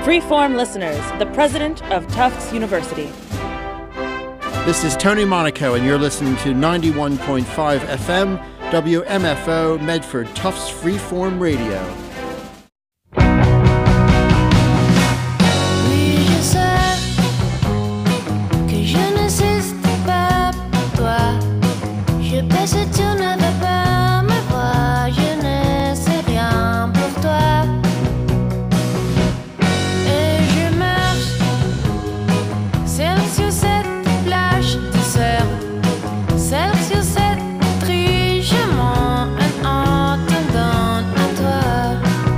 Freeform listeners, the president of Tufts University. This is Tony Monaco, and you're listening to 91.5 FM, WMFO, Medford, Tufts Freeform Radio. Sur cette triche, je m'en entendant à toi.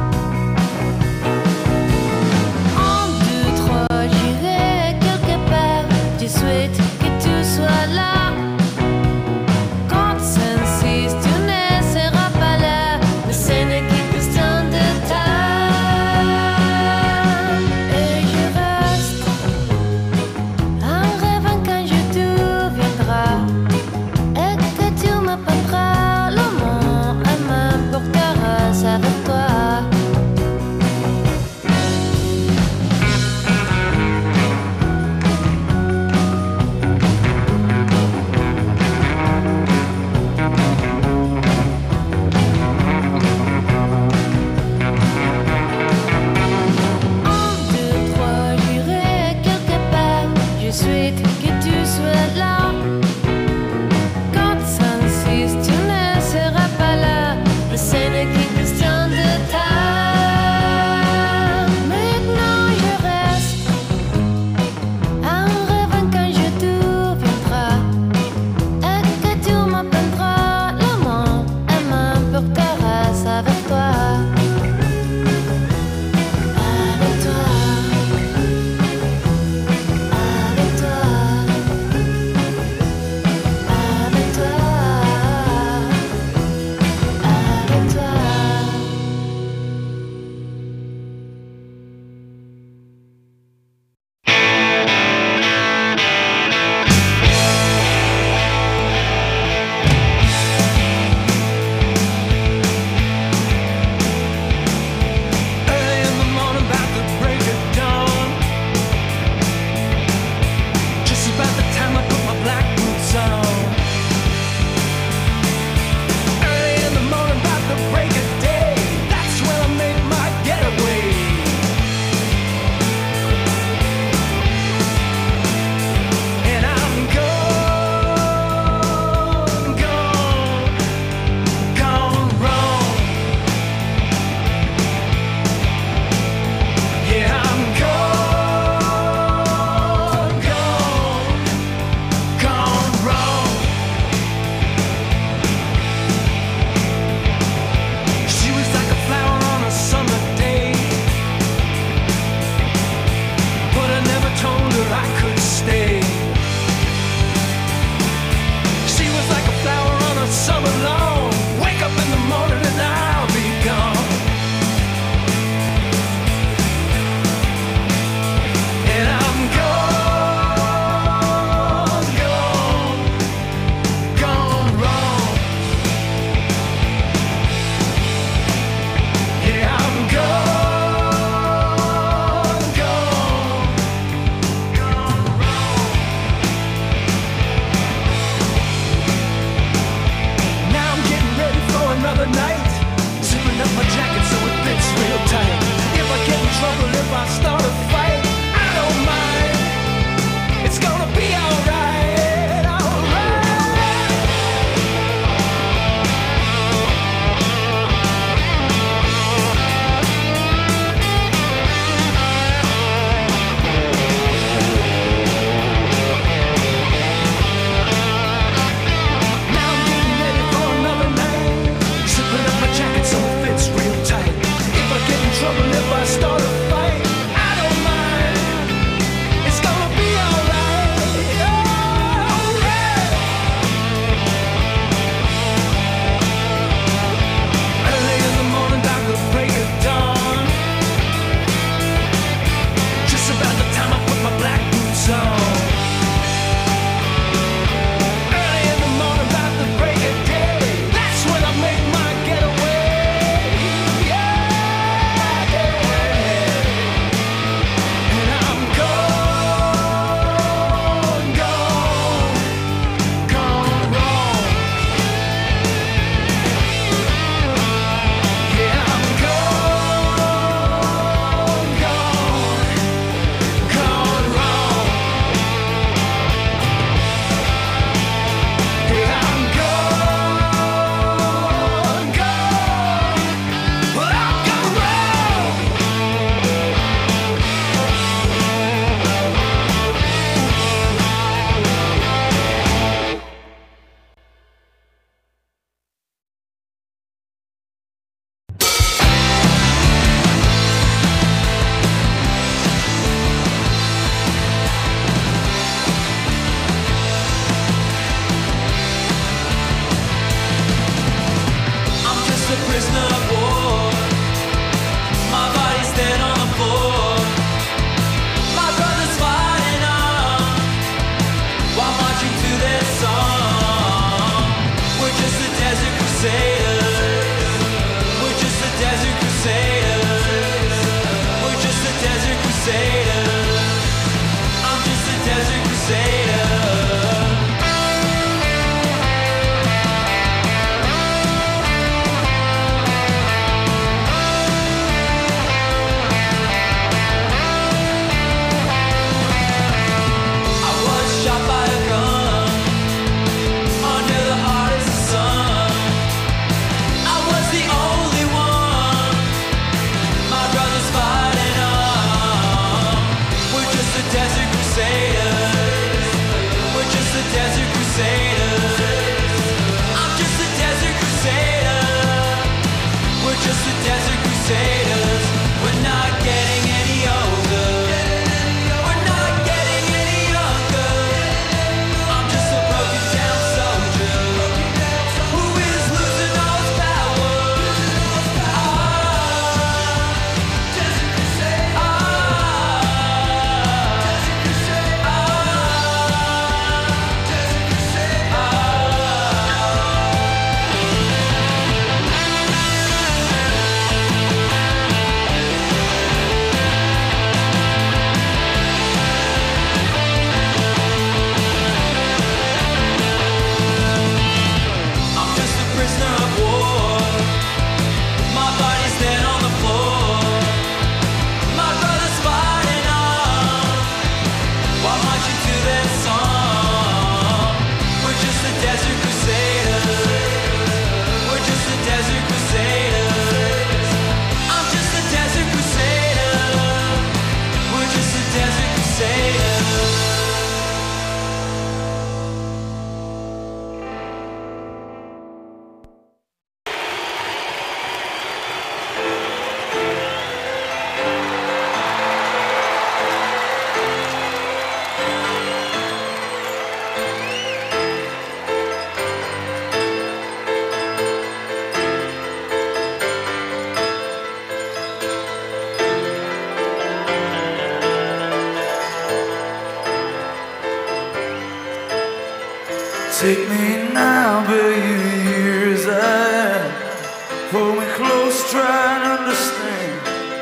Take me now, baby, here as I am. Hold me close, try and understand.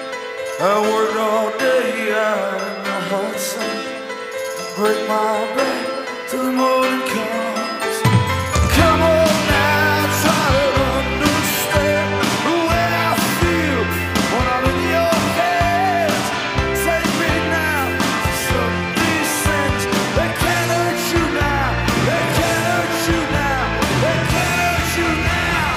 I worked all day out in the hot sun. Break my back till the morning comes. Come on now, try to understand the way I feel when I'm in your hands. Take me now to some descent. They can't hurt you now. They can't hurt you now. They can't hurt you now.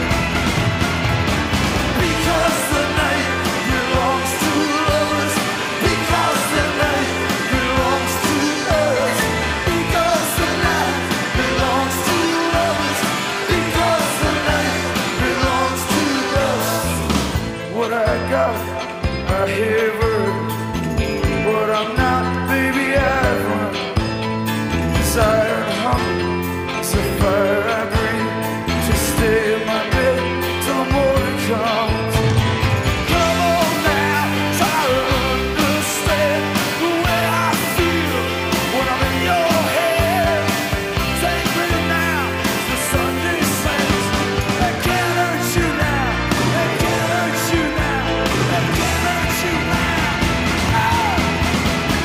Because the night belongs to lovers. Because the night belongs to us. Because the night belongs to lovers. Because the night belongs to us. What I got, I have earned. What I'm not, baby, I've run. Desire and hunger, it's a fire I breathe. To stay in my bed till the morning comes. Come on now, try to understand the way I feel when I'm in your head. Take me now to Sunday saints. They can't hurt you now. They can't hurt you now. They can't hurt you now.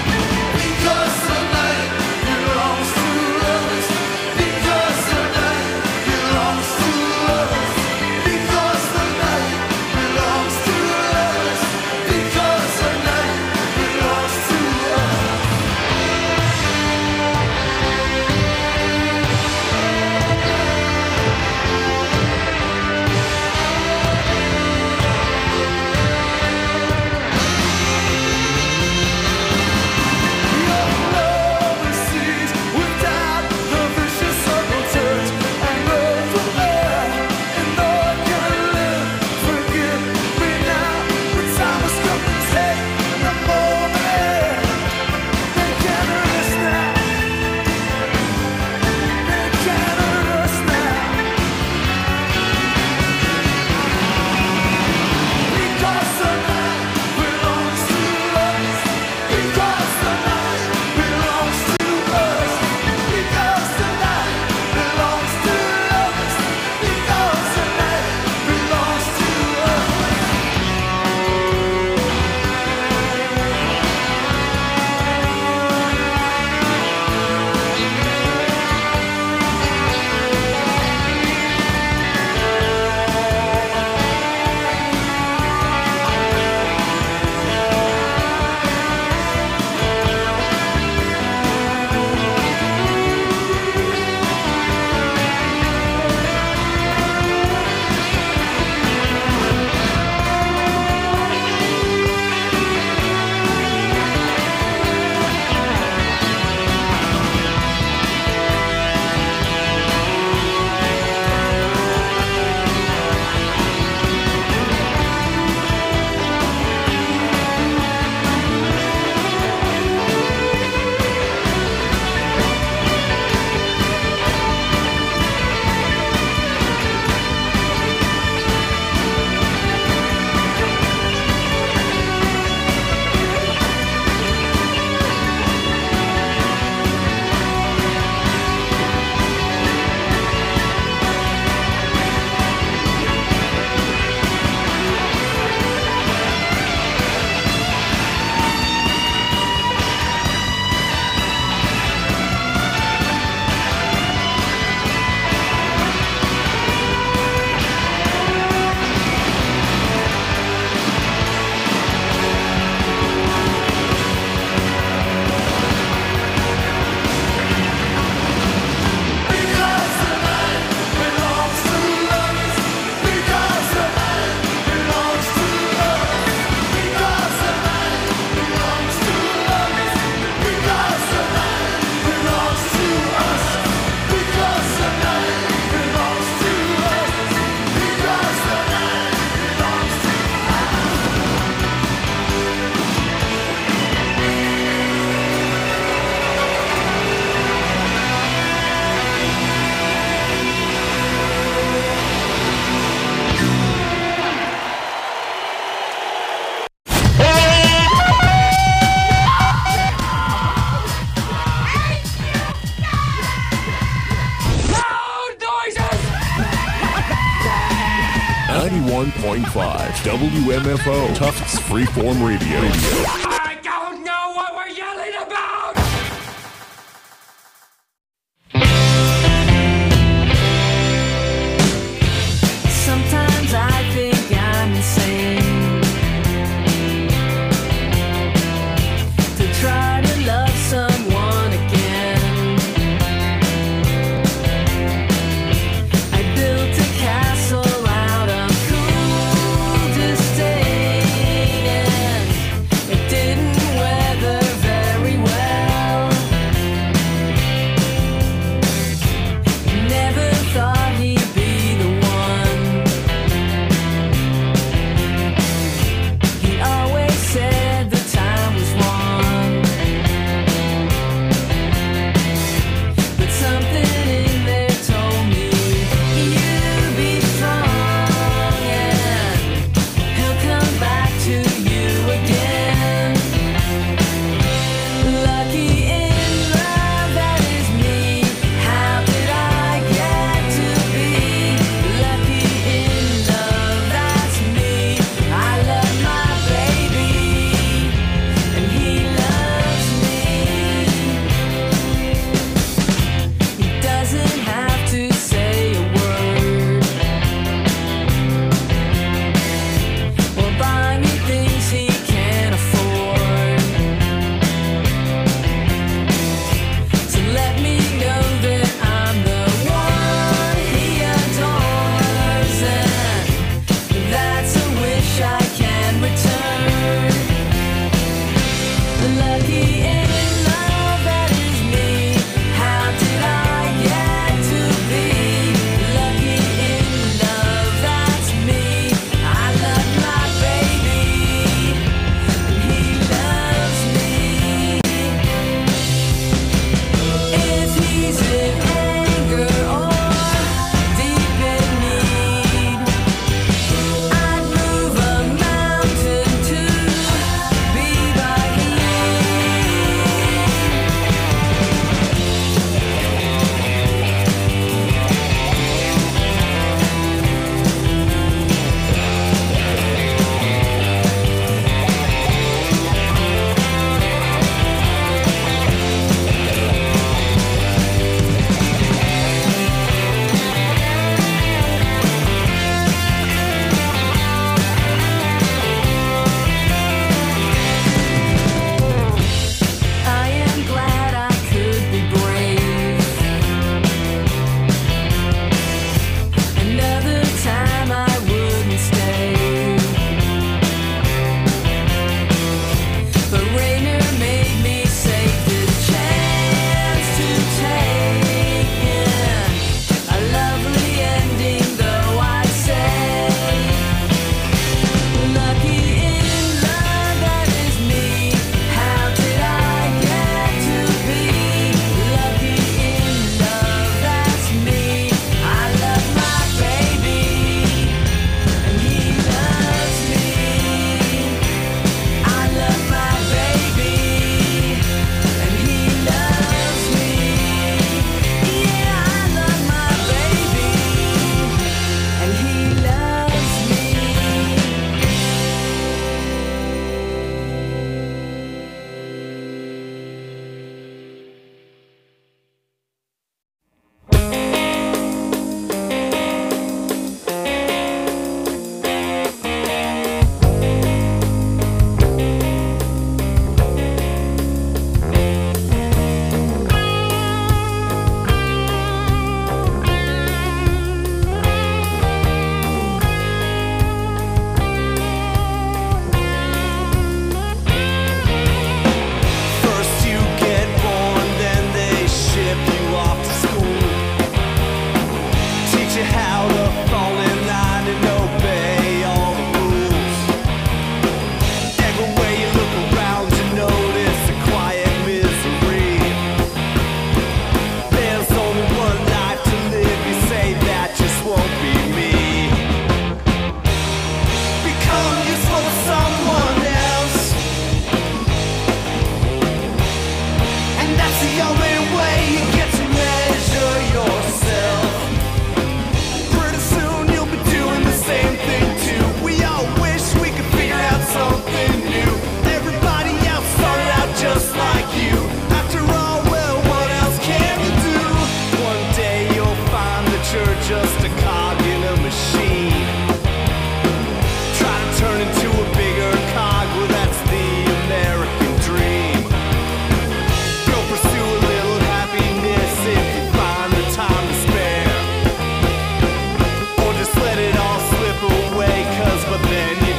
WMFO, Tufts Freeform Radio. I don't know what we're yelling about! Sometimes I think I'm insane to try to love someone again. I built a castle out of cool disdain, and it didn't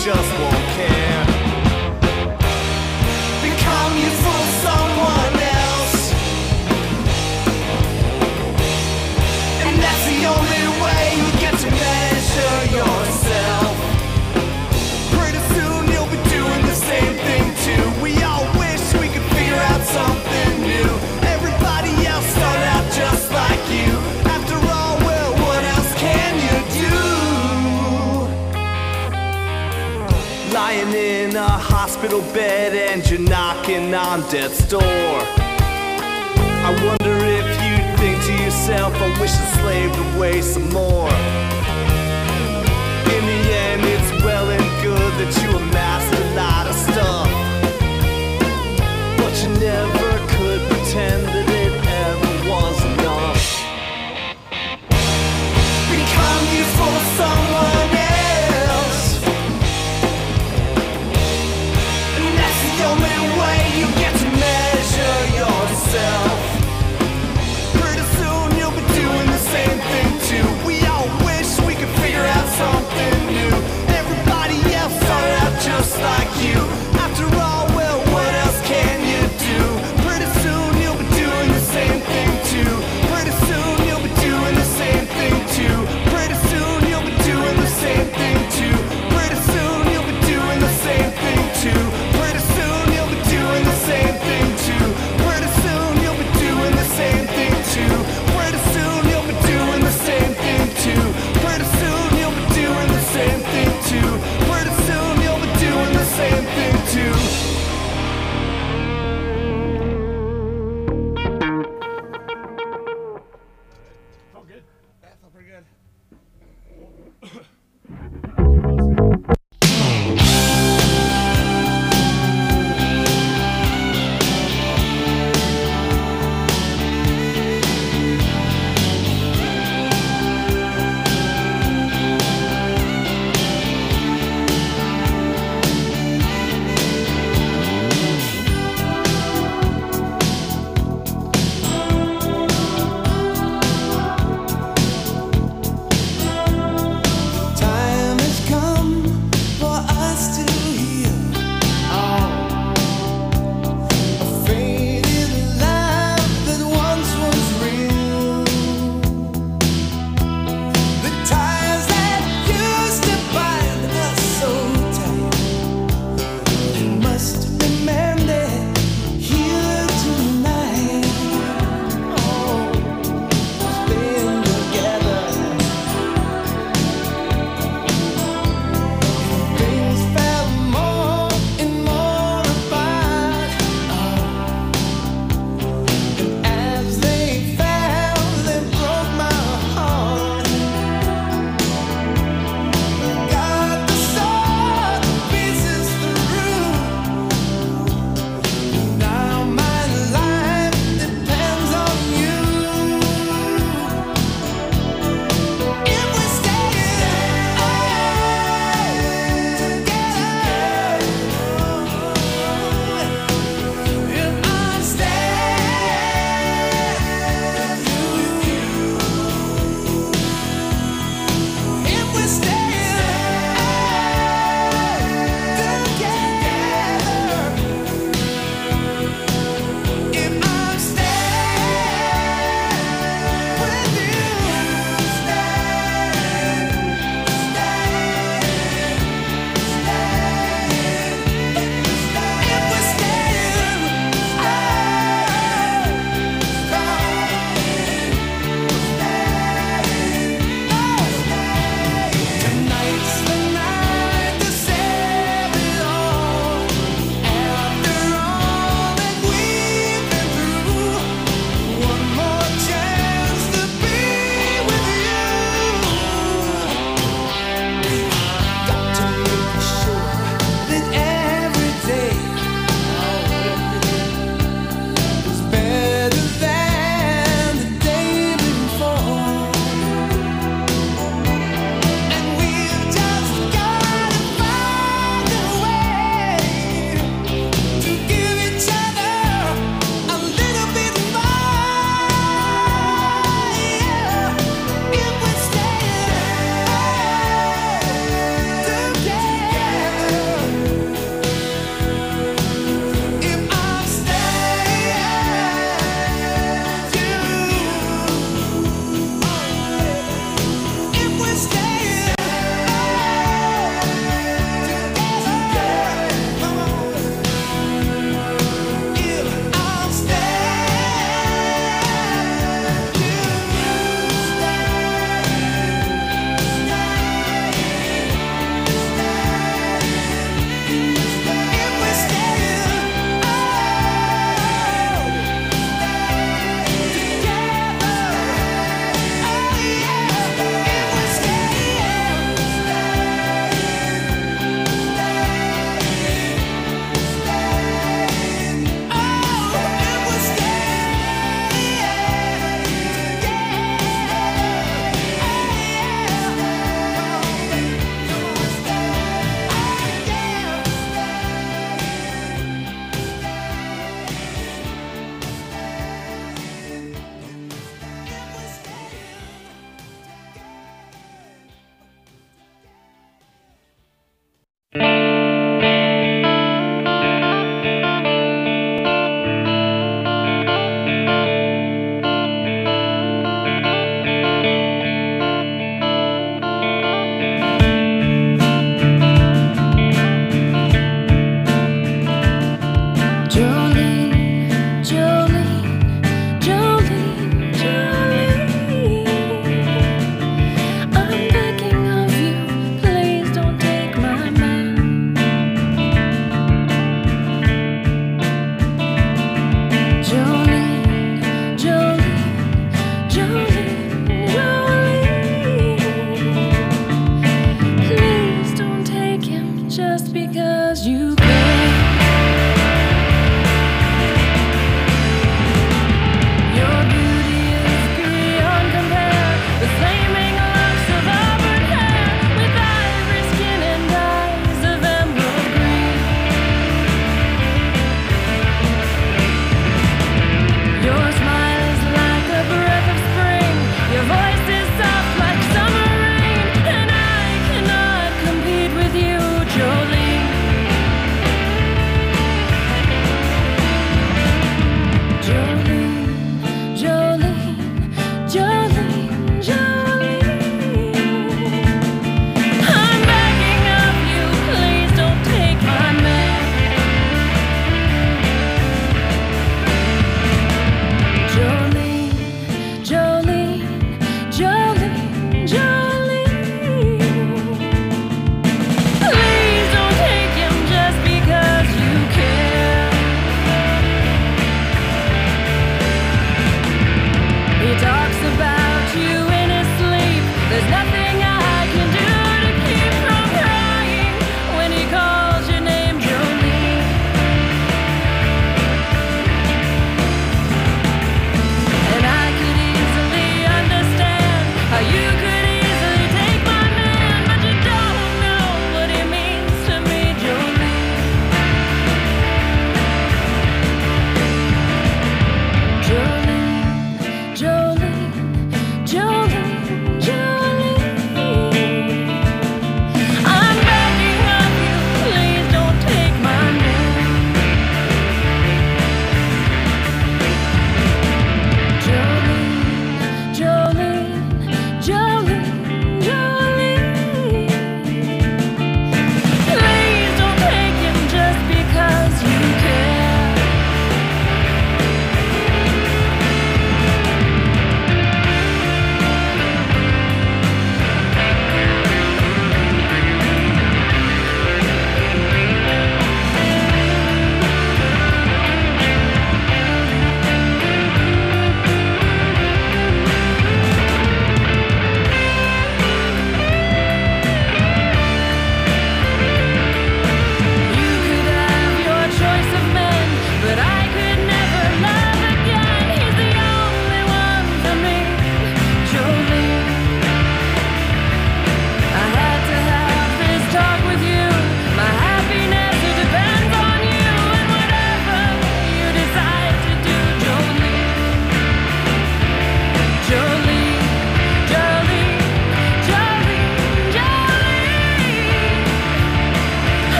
just won't care. Become useful to someone else, and that's the only way you get to measure yourself. Pretty soon you'll be doing the same thing too. We all wish we could figure out something new. Everybody else started out just like you. After all, well, what else can you do? Lying in a hospital bed and you're knocking on death's door. I wonder if you think to yourself, I wish I slaved away some more. In the end, it's well and good that you amassed a lot of stuff, but you never could pretend that it ever was enough. Become useful to someone else, and that's the only way you get to measure yourself. Pretty soon you'll be doing the same thing too. We all wish we could figure out something new. Everybody else started out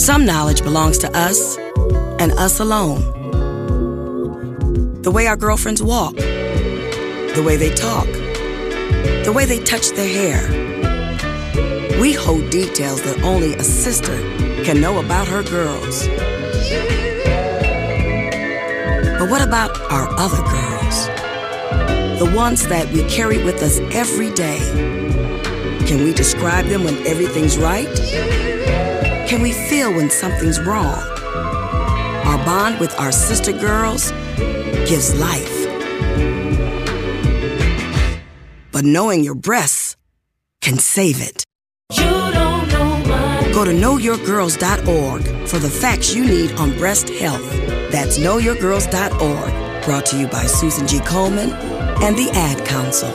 Some knowledge belongs to us and us alone. The way our girlfriends walk, the way they talk, the way they touch their hair. We hold details that only a sister can know about her girls. But what about our other girls? The ones that we carry with us every day. Can we describe them when everything's right? Can we feel when something's wrong? Our bond with our sister girls gives life. But knowing your breasts can save it. Go to knowyourgirls.org for the facts you need on breast health. That's knowyourgirls.org. Brought to you by Susan G. Komen and the Ad Council.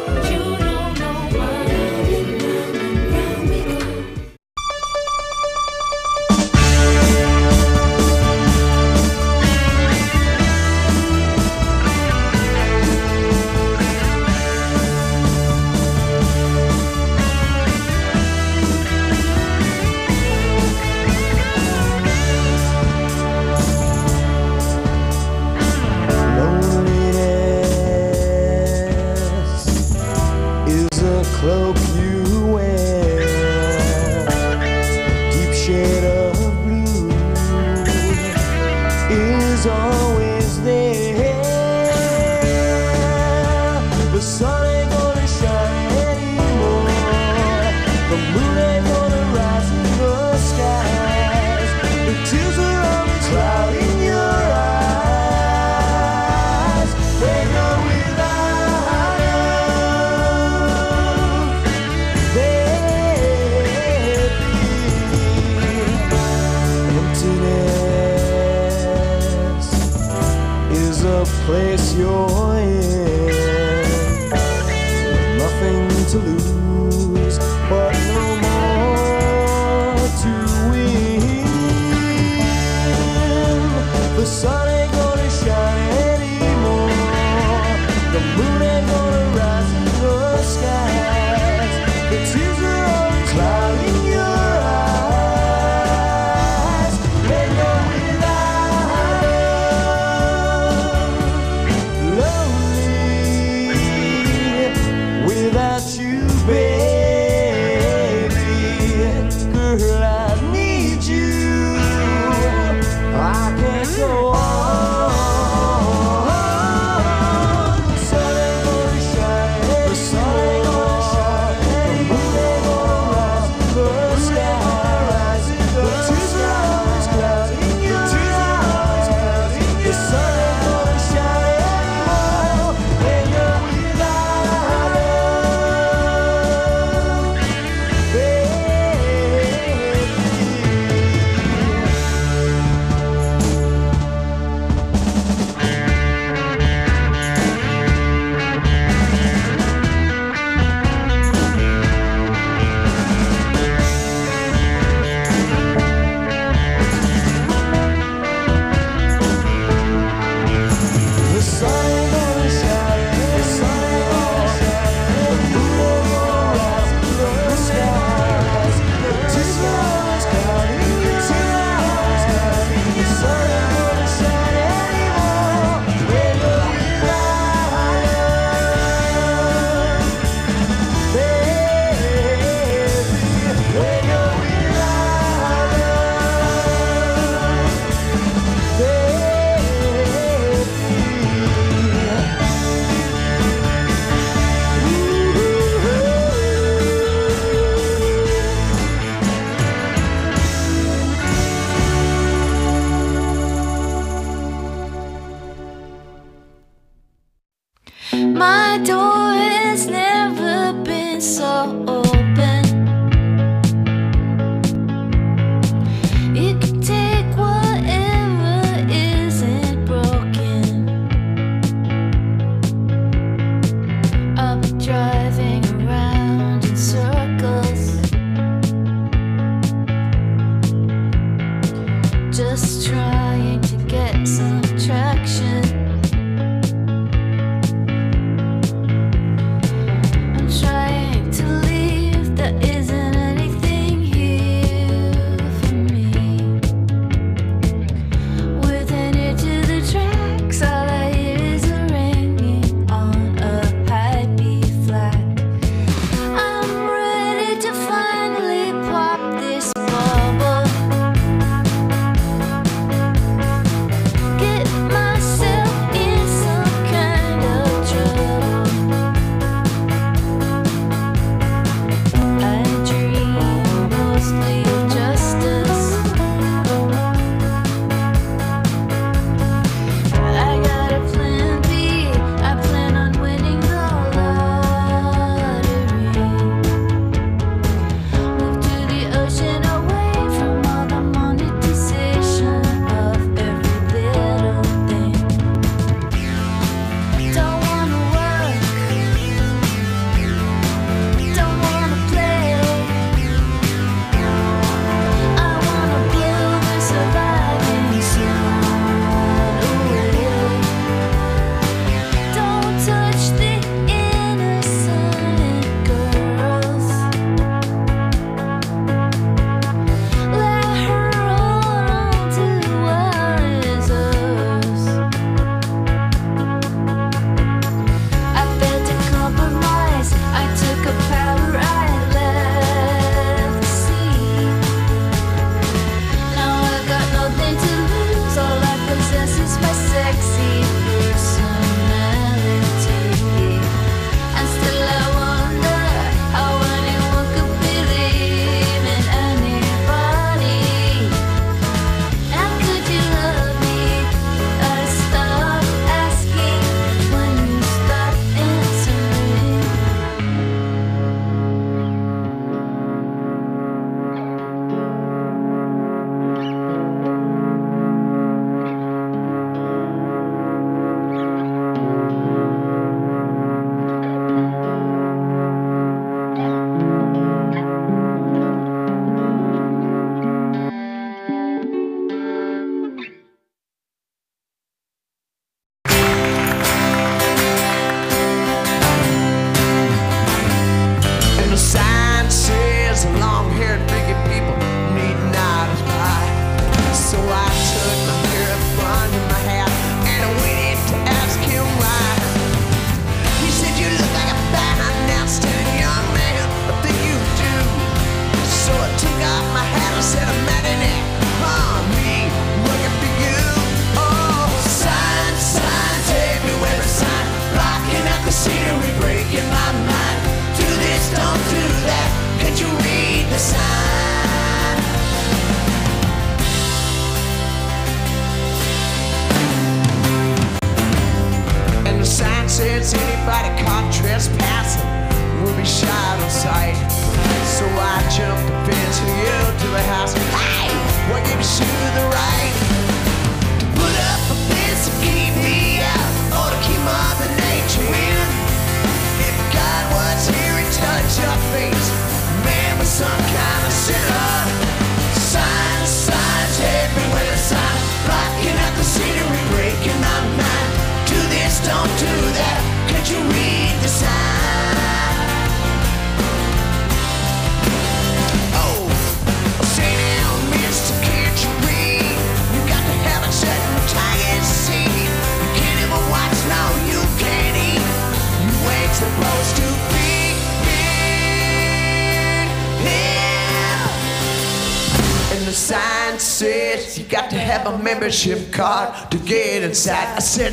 says you got to have a membership card to get inside. I said,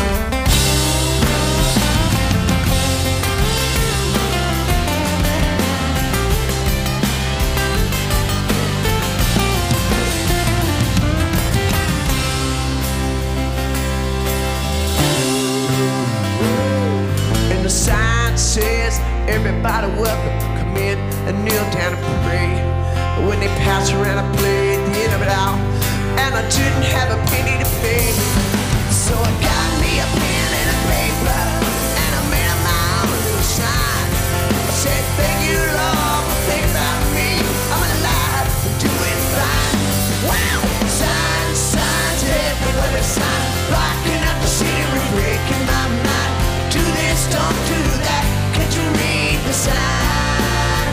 And the sign says everybody welcome, come in and kneel down and pray. But when they pass around, I played the end of it out, and I didn't have a penny to pay. So I got me a pen and a paper, and I made up my own little sign. I said, thank you, Lord, for thinking about me. I'm alive and doing fine. Wow! Signs, signs everywhere, a sign blocking up the city, breaking my mind. Do this, don't do that. Can't you read the sign?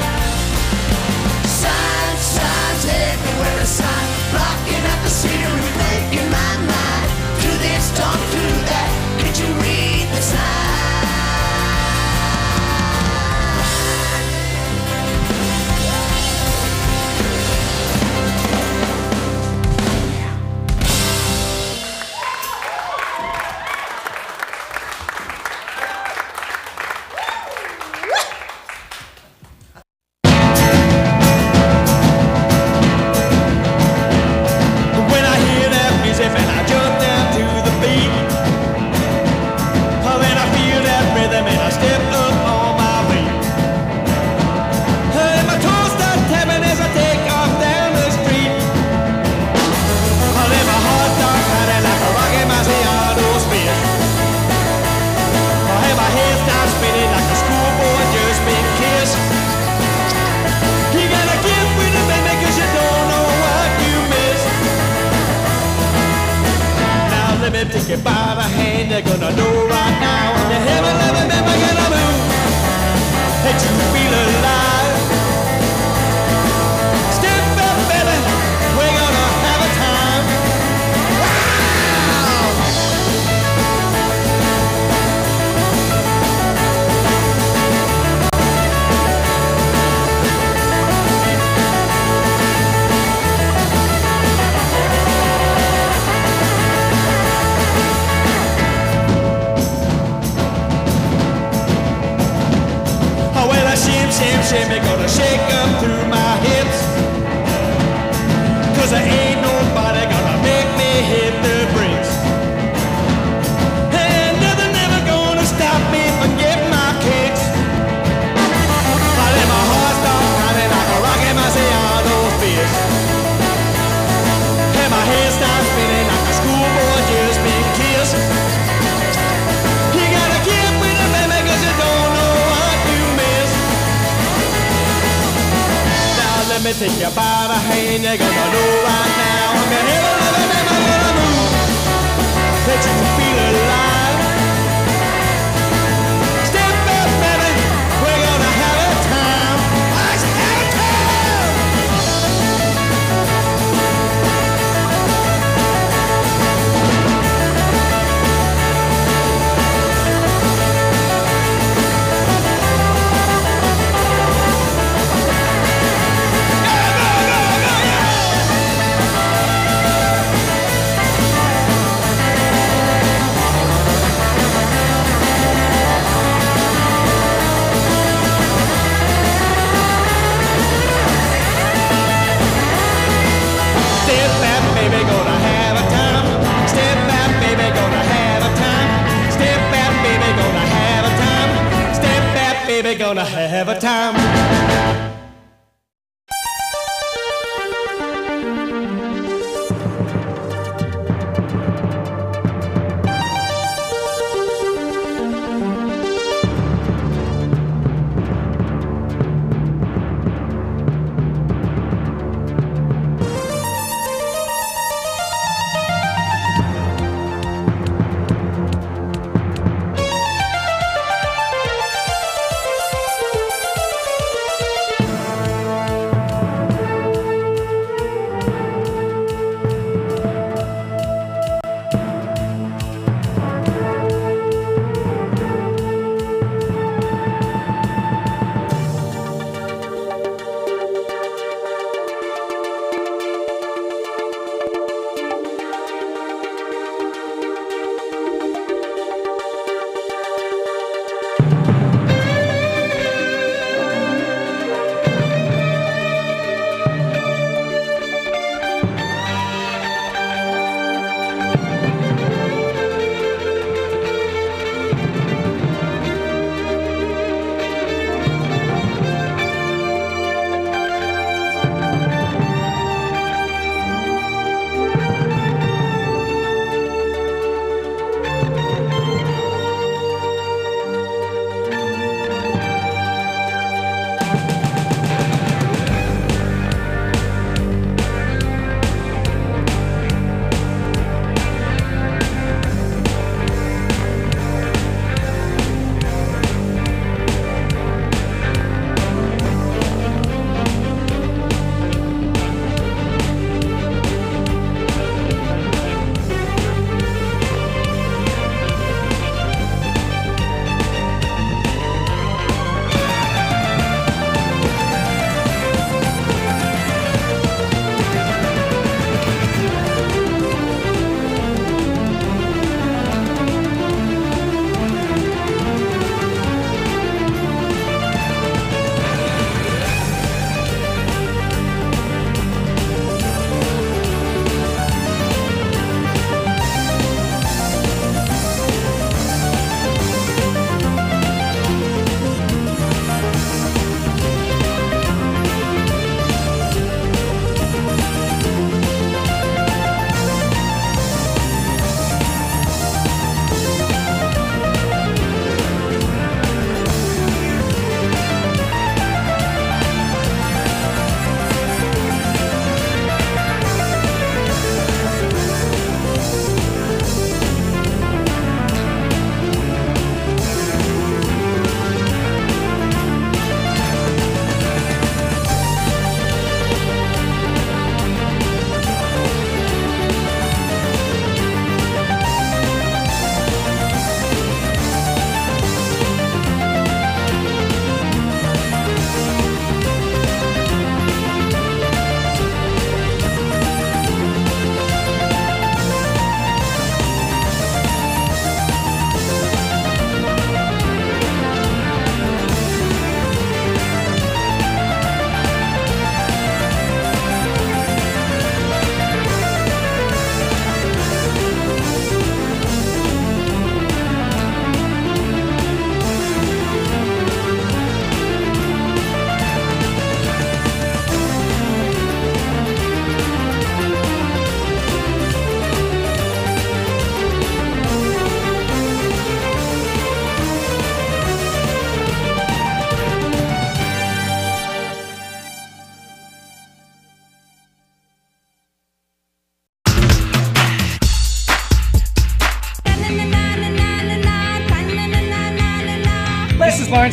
Signs, signs everywhere, a sign blocking up the scenery, breaking my mind. Do this, don't do that. Can't you read the sign? When I hear that music and I jump down to the beat, oh, then I feel that rhythm and I step up on my feet. And my toes start tapping as I take off down the street. Oh, then my heart starts pounding like a rocket Marciano spin. Oh, and my head starts spinning like a schoolboy just been kissed. You gotta get with it, baby, 'cause you don't know what you missed. Now let me take you by the hand, you're gonna know right now. When you have a loving, baby, gonna move, that you feel alive. Step up, baby, we're gonna have a time. Wow! Oh, well, I shimmy, gonna shake up through my hips. 'Cause there ain't nobody gonna make me hit the bricks. And nothing ever gonna stop me from getting my kicks. I let my heart start pounding like a rocket Marciano fist. And my head starts spinning like a schoolboy just been kissed. You gotta get with it, baby, 'cause you don't know what you missed. Now let me take you by the hand, you're gonna know right now. I'm gonna have a loving, baby, gonna move, that you feel alive. Step up, baby, we're gonna have a time. Let's have a time. Step back, baby, gonna have a time. Step back, baby, gonna have a time. Step back, baby, gonna have a time. Step back, baby, gonna have a time.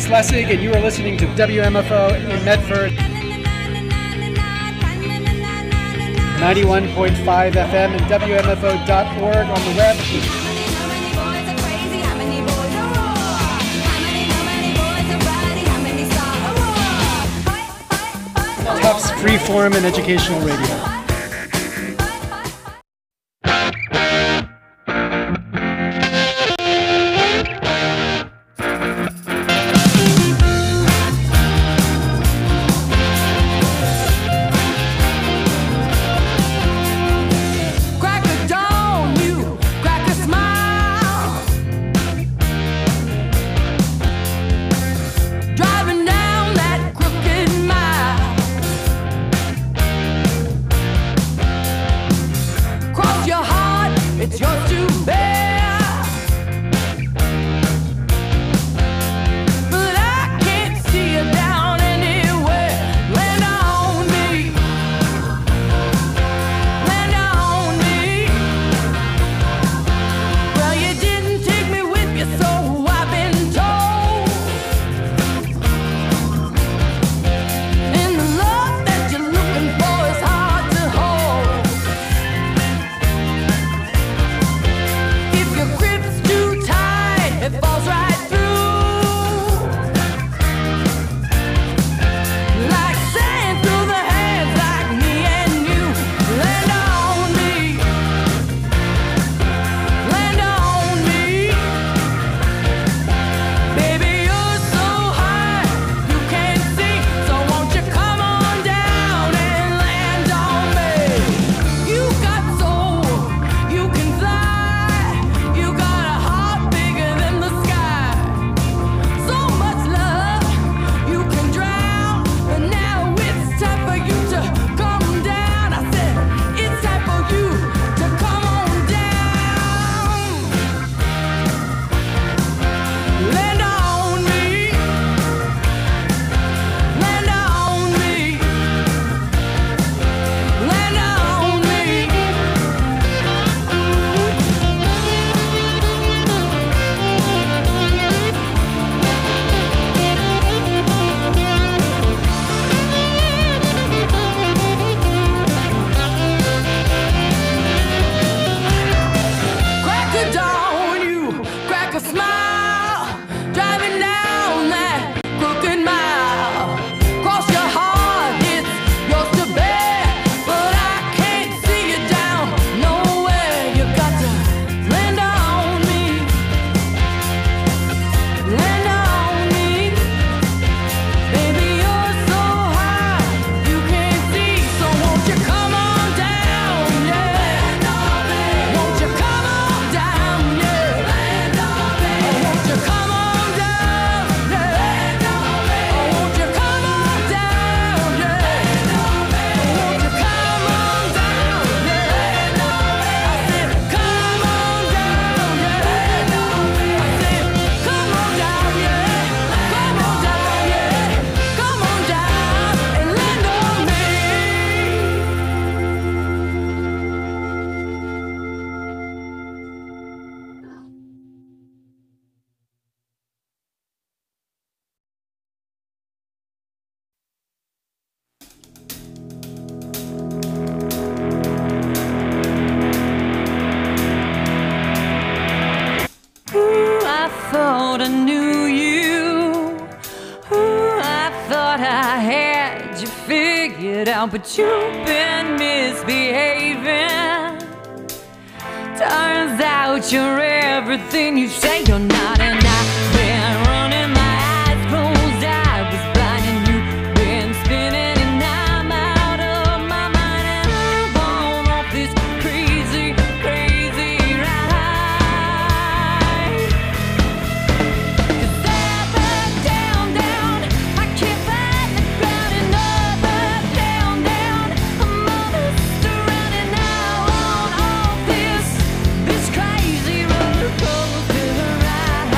Lessig, and you are listening to WMFO in Medford. 91.5 FM and WMFO.org on the web. Tufts Freeform and Educational Radio. thought I knew you. Ooh, I thought I had you figured out, but you've been misbehaving. Turns out you're everything you say you're not, and I've been running my eyes closed. I was blind and you've been spinning, and I'm out of my mind, and I'm on off this crazy, crazy ride. 'Cause up, down, down, I can't find the ground, and up, down, down, I'm on this running now on off this crazy roller coaster ride.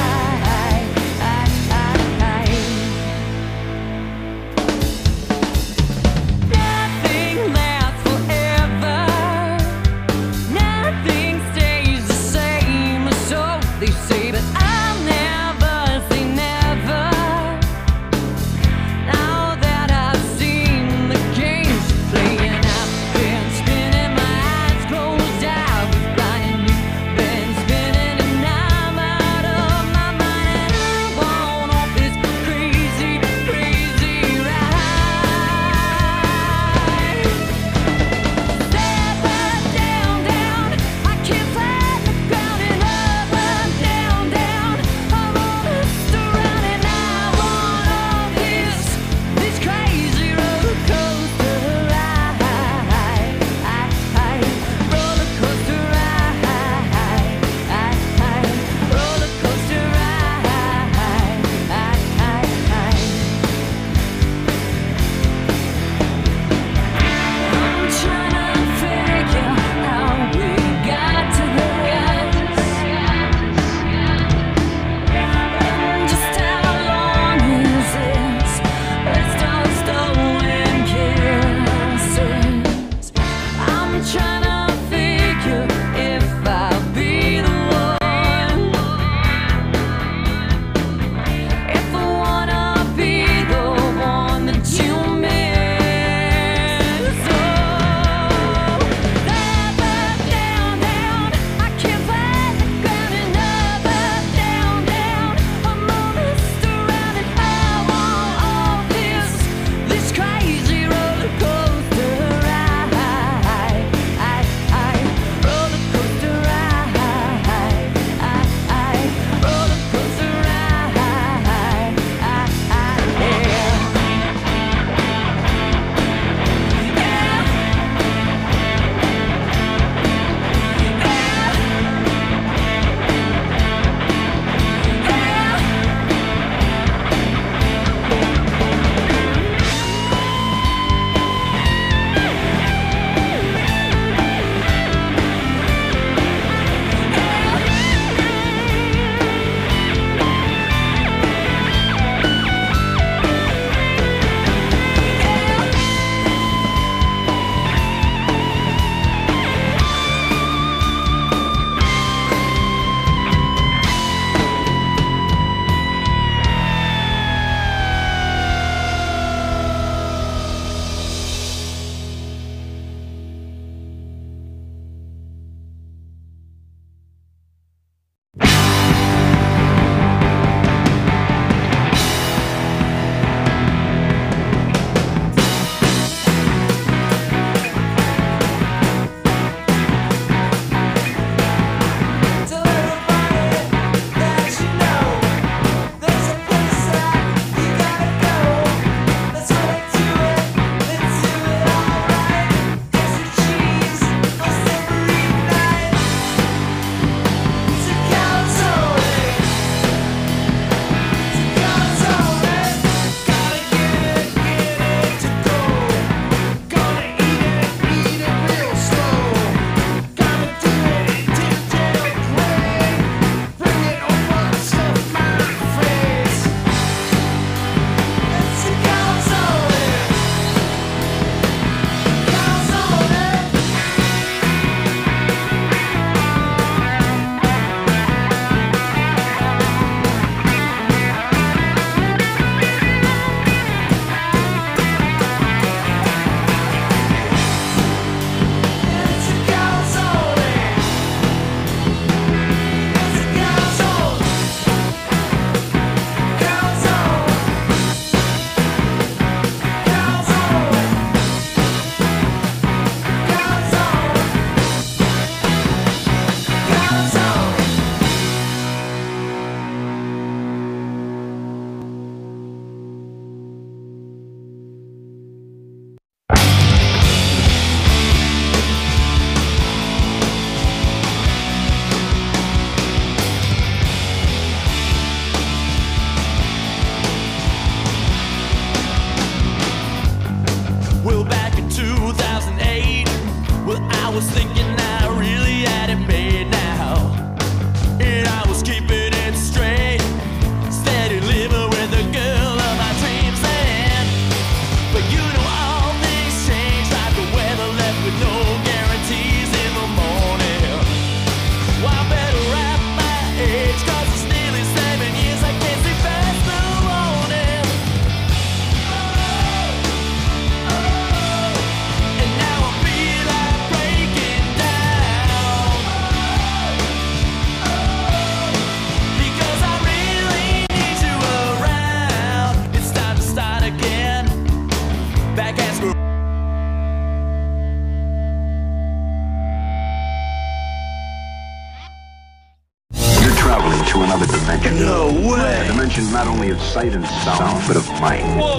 sight and sound, but of mind.